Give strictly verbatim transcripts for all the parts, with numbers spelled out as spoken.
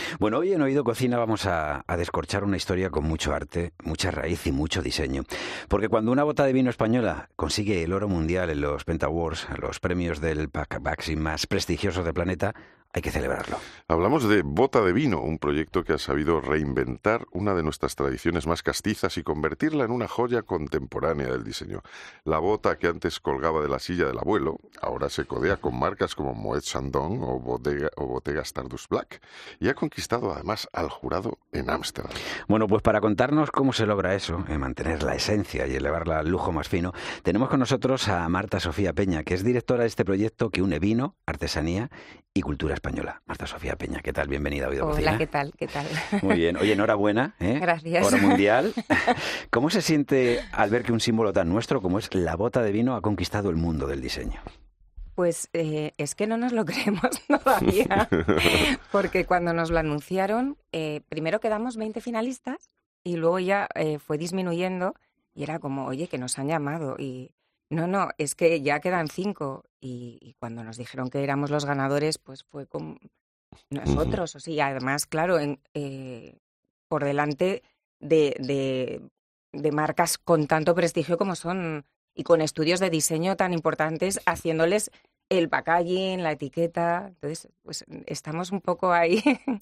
Bueno, hoy en Oído Cocina vamos a, a descorchar una historia con mucho arte, mucha raíz y mucho diseño. Porque cuando una bota de vino española consigue el oro mundial en los Penta Awards, los premios del packaging más prestigiosos del planeta, hay que celebrarlo. Hablamos de Bota de Vino, un proyecto que ha sabido reinventar una de nuestras tradiciones más castizas y convertirla en una joya contemporánea del diseño. La bota que antes colgaba de la silla del abuelo, ahora se codea con marcas como Moet Chandon o, Bodega, o Bottega Stardust Black, y ha conquistado además al jurado en Ámsterdam. Bueno, pues para contarnos cómo se logra eso, eh, mantener la esencia y elevarla al lujo más fino, tenemos con nosotros a Marta Sofía Peña, que es directora de este proyecto que une vino, artesanía y cultura española. Marta Sofía Peña, ¿qué tal? Bienvenida a Oído Hola, Cocina. ¿qué tal? ¿Qué tal? Muy bien. Oye, enhorabuena. ¿eh? Gracias. Oro mundial. ¿Cómo se siente al ver que un símbolo tan nuestro como es la bota de vino ha conquistado el mundo del diseño? Pues eh, es que no nos lo creemos todavía, porque cuando nos lo anunciaron, eh, primero quedamos veinte finalistas y luego ya eh, fue disminuyendo y era como, oye, que nos han llamado y no, no, es que ya quedan cinco y, y cuando nos dijeron que éramos los ganadores, pues fue como nosotros, o sea, y además, claro, en, eh, por delante de, de, de marcas con tanto prestigio como son y con estudios de diseño tan importantes, haciéndoles el packaging, la etiqueta. Entonces, pues estamos un poco ahí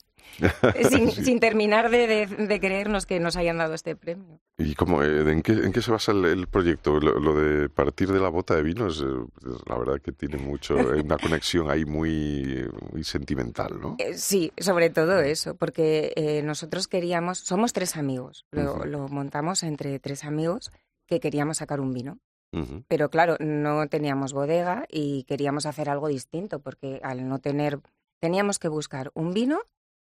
sin, Sí. sin terminar de, de, de creernos que nos hayan dado este premio. ¿Y cómo, eh, en, qué, en qué se basa el, el proyecto? Lo, lo de partir de la bota de vino es, eh, la verdad que tiene mucho, eh, una conexión ahí muy, muy sentimental, ¿no? Eh, sí, sobre todo eso, porque eh, nosotros queríamos, somos tres amigos, lo, Uh-huh. lo montamos entre tres amigos que queríamos sacar un vino. Uh-huh. Pero claro, no teníamos bodega y queríamos hacer algo distinto porque al no tener, teníamos que buscar un vino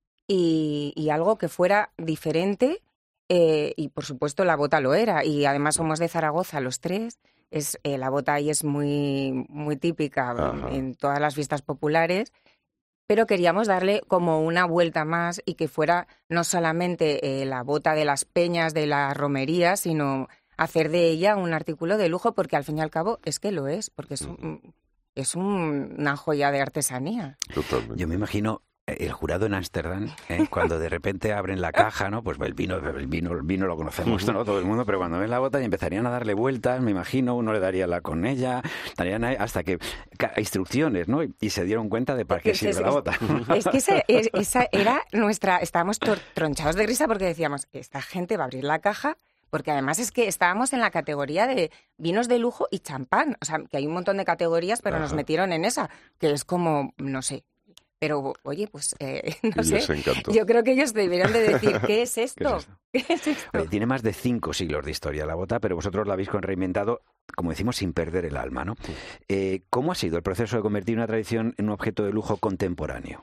y, y algo que fuera diferente eh, y por supuesto la bota lo era y además somos de Zaragoza los tres, es, eh, la bota ahí es muy, muy típica Ajá. en todas las fiestas populares, pero queríamos darle como una vuelta más y que fuera no solamente eh, la bota de las peñas, de la romería, sino hacer de ella un artículo de lujo, porque al fin y al cabo es que lo es, porque es, un, es un, una joya de artesanía. Totalmente. Yo me imagino el jurado en Ámsterdam, ¿eh? Cuando de repente abren la caja, ¿no? Pues el vino, el vino, el vino lo conocemos, ¿no? Todo el mundo, pero cuando ven la bota y empezarían a darle vueltas, me imagino, uno le daría la con ella, darían ahí hasta que instrucciones, ¿no? Y, y se dieron cuenta de para qué Es, sirve es, la bota. Es que esa, esa era nuestra, estábamos tronchados de risa porque decíamos, esta gente va a abrir la caja, porque además es que estábamos en la categoría de vinos de lujo y champán, o sea, que hay un montón de categorías, pero Ajá. nos metieron en esa, que es como, no sé. Pero, oye, pues, eh, no y sé, les encantó. Yo creo que ellos deberían de decir, ¿qué es esto? ¿Qué es esto? ¿Qué es esto? Oye, tiene más de cinco siglos de historia la bota, pero vosotros la habéis reinventado, como decimos, sin perder el alma, ¿no? Eh, ¿Cómo ha sido el proceso de convertir una tradición en un objeto de lujo contemporáneo?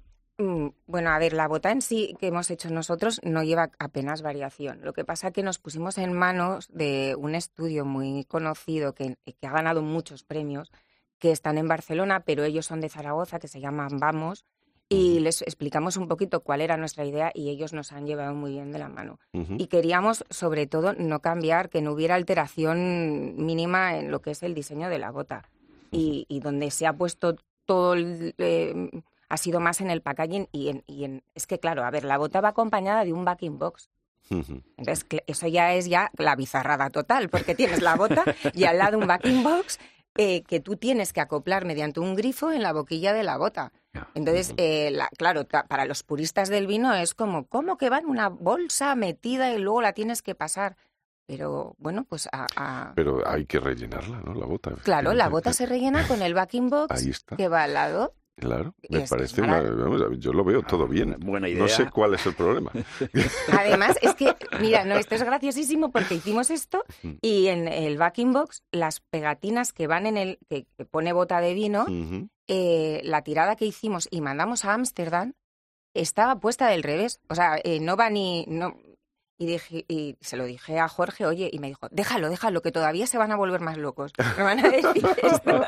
Mm, bueno, a ver, la bota en sí que hemos hecho nosotros no lleva apenas variación. Lo que pasa es que nos pusimos en manos de un estudio muy conocido que, que ha ganado muchos premios, que están en Barcelona, pero ellos son de Zaragoza, que se llaman Vamos, y les explicamos un poquito cuál era nuestra idea y ellos nos han llevado muy bien de la mano. Uh-huh. Y queríamos, sobre todo, no cambiar, que no hubiera alteración mínima en lo que es el diseño de la bota. Uh-huh. Y, y donde se ha puesto todo, el, eh, ha sido más en el packaging y en, y en... Es que, claro, a ver, la bota va acompañada de un backing box. Uh-huh. Entonces, eso ya es ya la bizarrada total, porque tienes la bota y al lado un backing box... Eh, que tú tienes que acoplar mediante un grifo en la boquilla de la bota. Entonces, eh, la, claro, ta, para los puristas del vino es como, ¿cómo que va en una bolsa metida y luego la tienes que pasar? Pero, bueno, pues a... a Pero hay que rellenarla, ¿no? La bota. Claro, la bota se rellena con el backing box Ahí está. que va al lado. Claro, me parece una... Vamos, yo lo veo todo bien. Buena idea. No sé cuál es el problema. Además, es que, mira, no, esto es graciosísimo porque hicimos esto y en el backing box, las pegatinas que van en el... que, que pone bota de vino, uh-huh. eh, la tirada que hicimos y mandamos a Ámsterdam estaba puesta del revés. O sea, eh, no va ni... no Y, dije, y se lo dije a Jorge, oye, y me dijo, déjalo, déjalo, que todavía se van a volver más locos. Me van a decir esto.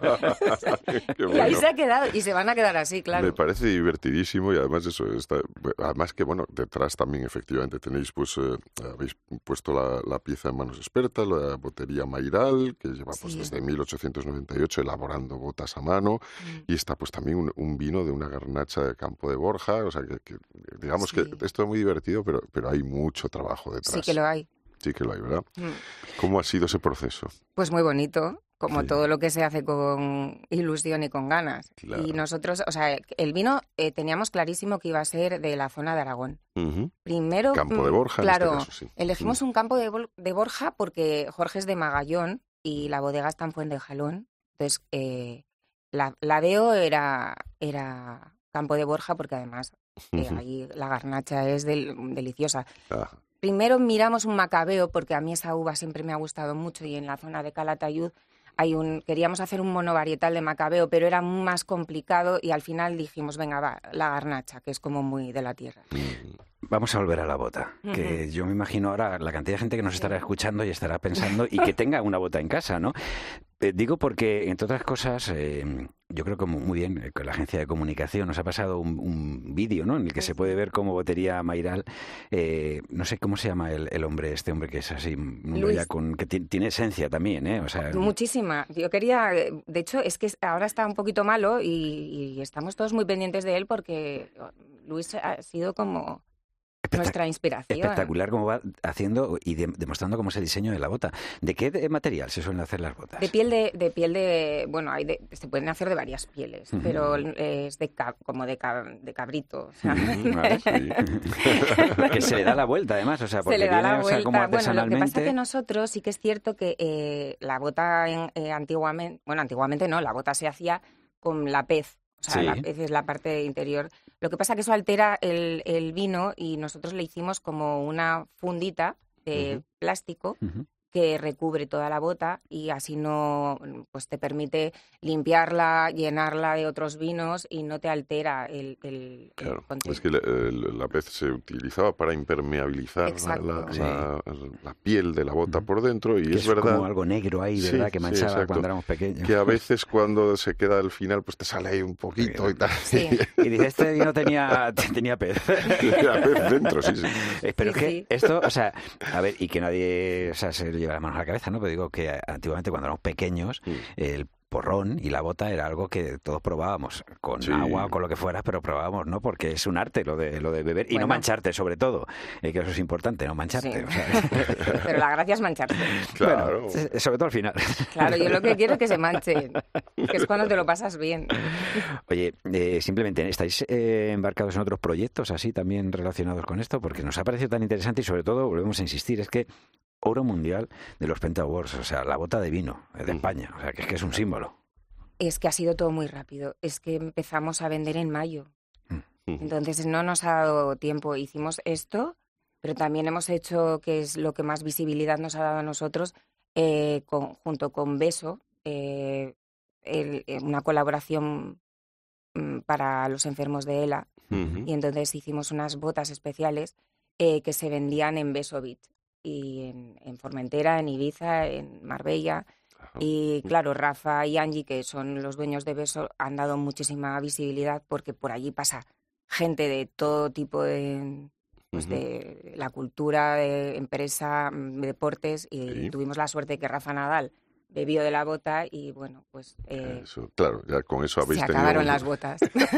Qué Y bueno. ahí se ha quedado, y se van a quedar así, claro. Me parece divertidísimo y además eso está, además que bueno, detrás también efectivamente tenéis pues eh, habéis puesto la, la pieza en manos expertas, la botería Mayral, que lleva pues Sí. desde mil ochocientos noventa y ocho elaborando botas a mano, Mm. y está pues también un, un vino de una garnacha de Campo de Borja, o sea que, que digamos Sí. que esto es muy divertido, pero, pero hay mucho trabajo detrás. Sí que lo hay. Sí que lo hay, ¿verdad? Mm. ¿Cómo ha sido ese proceso? Pues muy bonito, como Sí. todo lo que se hace con ilusión y con ganas. Claro. Y nosotros, o sea, el vino eh, teníamos clarísimo que iba a ser de la zona de Aragón. Ujú. Primero, Campo de mm, Borja, claro, en este caso, sí. elegimos un campo de, Bol- de Borja porque Jorge es de Magallón y la bodega está en Fuentejalón. Entonces, eh, la, la D E O era, era Campo de Borja porque además eh, Ujú. ahí la garnacha es del- deliciosa. Ajá. Primero miramos un macabeo, porque a mí esa uva siempre me ha gustado mucho y en la zona de Calatayud hay un, queríamos hacer un monovarietal de macabeo, pero era más complicado y al final dijimos, venga, va, la garnacha, que es como muy de la tierra. Mm. Vamos a volver a la bota, que yo me imagino ahora la cantidad de gente que nos estará escuchando y estará pensando y que tenga una bota en casa, ¿no? Eh, digo porque, entre otras cosas, eh, yo creo que mu- muy bien, eh, con la agencia de comunicación nos ha pasado un, un vídeo, ¿no? En el que se puede ver cómo Botería Mayral, eh, no sé cómo se llama el, el hombre, este hombre que es así, un hombre Luis. ya con, que ti- tiene esencia también, ¿eh? O sea, Muchísima. Yo quería, de hecho, es que ahora está un poquito malo y, y estamos todos muy pendientes de él porque Luis ha sido como nuestra inspiración. espectacular cómo va haciendo y de- demostrando cómo es el diseño de la bota. ¿De qué de material se suelen hacer las botas? De piel de, de piel de, bueno, hay de, se pueden hacer de varias pieles, Ujú. pero es de ca- como de, ca- de cabrito. O sea, Ujú, vale. Sí. Que se le da la vuelta, además, o sea, porque se le da viene, la o sea, como vuelta. Bueno, lo que pasa artesanalmente. es que nosotros sí que es cierto que eh, la bota en- eh, antiguamente, bueno, antiguamente no, la bota se hacía con la pez. O sea, Sí. la pez es la parte interior. Lo que pasa es que eso altera el, el vino y nosotros le hicimos como una fundita de Ujú. plástico Ujú. que recubre toda la bota y así no, pues te permite limpiarla, llenarla de otros vinos y no te altera el, el, el Claro, contenido. es que la, el- la pez se utilizaba para impermeabilizar la, Exacto. la- Sí. la- la piel de la bota Ujú. por dentro y Que es es verdad como algo negro ahí, Sí, ¿verdad? Que sí, manchaba exacto. cuando éramos pequeños. que a veces cuando se queda al final pues te sale ahí un poquito y tal. Sí. Y dice, este vino tenía, tenía pez. La pez dentro, sí, sí. Eh, Pero Sí, es que sí. esto, o sea, a ver, y que nadie, o sea, se le lleva la mano a la cabeza, ¿no? Pero digo que antiguamente cuando éramos pequeños, Mm. el porrón y la bota era algo que todos probábamos, con Sí. agua o con lo que fuera, pero probábamos, ¿no? Porque es un arte lo de, lo de beber y no Bueno. mancharte, sobre todo, eh, que eso es importante, no mancharte. Sí. O sea, Pero la gracia es mancharse. Claro. bueno, eh, sobre todo al final. Claro, yo lo que quiero es que se manche, que es cuando te lo pasas bien. Oye, eh, simplemente, ¿estáis eh, embarcados en otros proyectos así también relacionados con esto? Porque nos ha parecido tan interesante y sobre todo, volvemos a insistir, es que oro mundial de los Penta Awards, o sea, la bota de vino eh, de Mm. España, o sea, que es que es un símbolo. Es que ha sido todo muy rápido. Es que empezamos a vender en mayo. Ujú. Entonces no nos ha dado tiempo. Hicimos esto, pero también hemos hecho, que es lo que más visibilidad nos ha dado a nosotros, eh, con- junto con Beso, eh, el- eh, una colaboración mm, para los enfermos de ELA. Ujú. Y entonces hicimos unas botas especiales eh, que se vendían en Beso Beach. Y en, en Formentera, en Ibiza, en Marbella. Ajá. Y claro, Rafa y Angie, que son los dueños de Beso, han dado muchísima visibilidad porque por allí pasa gente de todo tipo de, pues Ujú. de la cultura, de empresa, mm, deportes, y Sí. tuvimos la suerte de que Rafa Nadal bebió de la bota y bueno, pues eh, Eso, claro, ya con eso habéis se tenido acabaron un- las botas.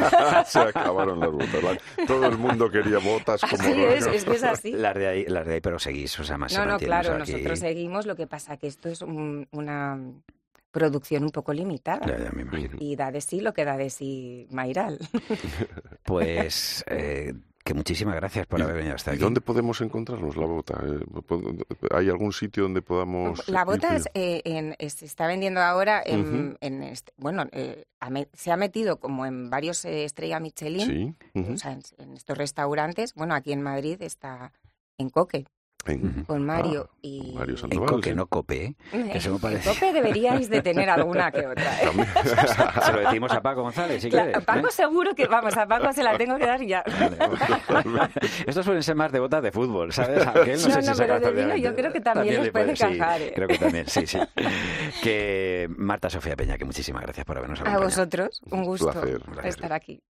Se acabaron las botas. ¿vale? Todo el mundo quería botas como Así es, rollo. es que es así. Las de ahí, las de ahí, pero seguís, o sea, más se No, no, mantiene, claro, o sea, aquí- nosotros seguimos, lo que pasa que esto es un- una producción un poco limitada. Ya, ya me imagino. Y da de sí lo que da de sí Mayral. Pues eh, que muchísimas gracias por ¿Y- haber venido hasta ¿Y aquí. dónde podemos encontrarnos la bota? Eh, pod- ¿Hay algún sitio donde podamos...? La ir bota pidiendo? es, eh, en- es- se está vendiendo ahora en, Ujú. en este- bueno, eh, ha me- se ha metido como en varios eh, estrella Michelin, Sí. ujú. o sea, en, en estos restaurantes. Bueno, aquí en Madrid está en Coque. En- con Mario ah, y... Mario En Sandoval, Coque, sí. no Cope, ¿eh? Que eso me En parece... Cope deberíais de tener alguna que otra. ¿eh? También. Se lo decimos a Paco González, si Claro, quieres. a Paco ¿eh? seguro que, vamos, a Paco se la tengo que dar ya. Estos suelen ser más de botas de fútbol, ¿sabes? Aunque él no, No, sé no, si pero saca de vino actualmente. yo creo que también les le puede sí, encajar, ¿eh? creo que también, sí, sí. Que Marta Sofía Peña, que muchísimas gracias por habernos A acompañado. vosotros, un gusto placer. estar aquí.